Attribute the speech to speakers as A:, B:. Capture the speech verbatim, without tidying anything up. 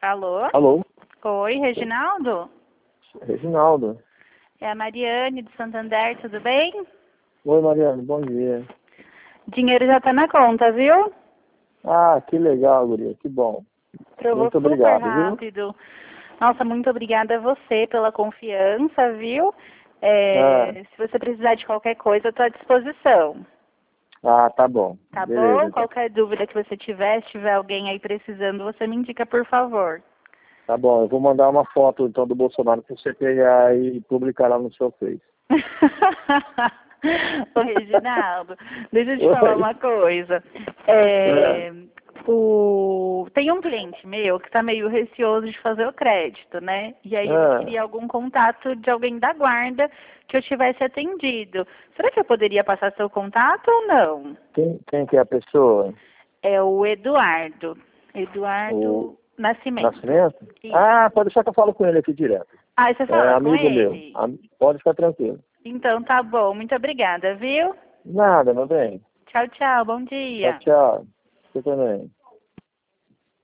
A: Alô?
B: Alô?
A: Oi, Reginaldo?
B: Reginaldo.
A: É a Mariane de Santander, tudo bem?
B: Oi, Mariana, bom dia.
A: Dinheiro já tá na conta, viu?
B: Ah, que legal, guria, que bom.
A: Provou
B: Muito
A: super
B: obrigado, viu?
A: rápido. Nossa, muito obrigada a você pela confiança, viu? É,
B: Ah,
A: se você precisar de qualquer coisa, eu tô à disposição.
B: ah, tá bom.
A: Tá
B: Beleza,
A: bom?
B: então.
A: Qualquer dúvida que você tiver, se tiver alguém aí precisando, você me indica, por favor.
B: Tá bom, eu vou mandar uma foto, então, do Bolsonaro pra você pegar e publicar lá no seu Face.
A: Ô, Reginaldo, deixa eu te falar
B: Oi.
A: uma coisa.
B: É.
A: É, o... Tem um cliente meu que está meio receoso de fazer o crédito, né? E aí ele
B: Ah,
A: queria algum contato de alguém da guarda que eu tivesse atendido. Será que eu poderia passar seu contato ou não?
B: quem, quem que é a pessoa?
A: É o Eduardo.
B: O
A: Eduardo Nascimento.
B: Nascimento?
A: Isso.
B: Ah, pode deixar que eu falo com ele aqui direto.
A: Ah, você
B: É
A: fala com
B: amigo meu.
A: ele?
B: Am- Pode ficar tranquilo.
A: Então tá bom. Muito obrigada, viu?
B: Nada, meu bem.
A: Tchau, tchau. Bom
B: Tchau,
A: dia.
B: tchau. Você também.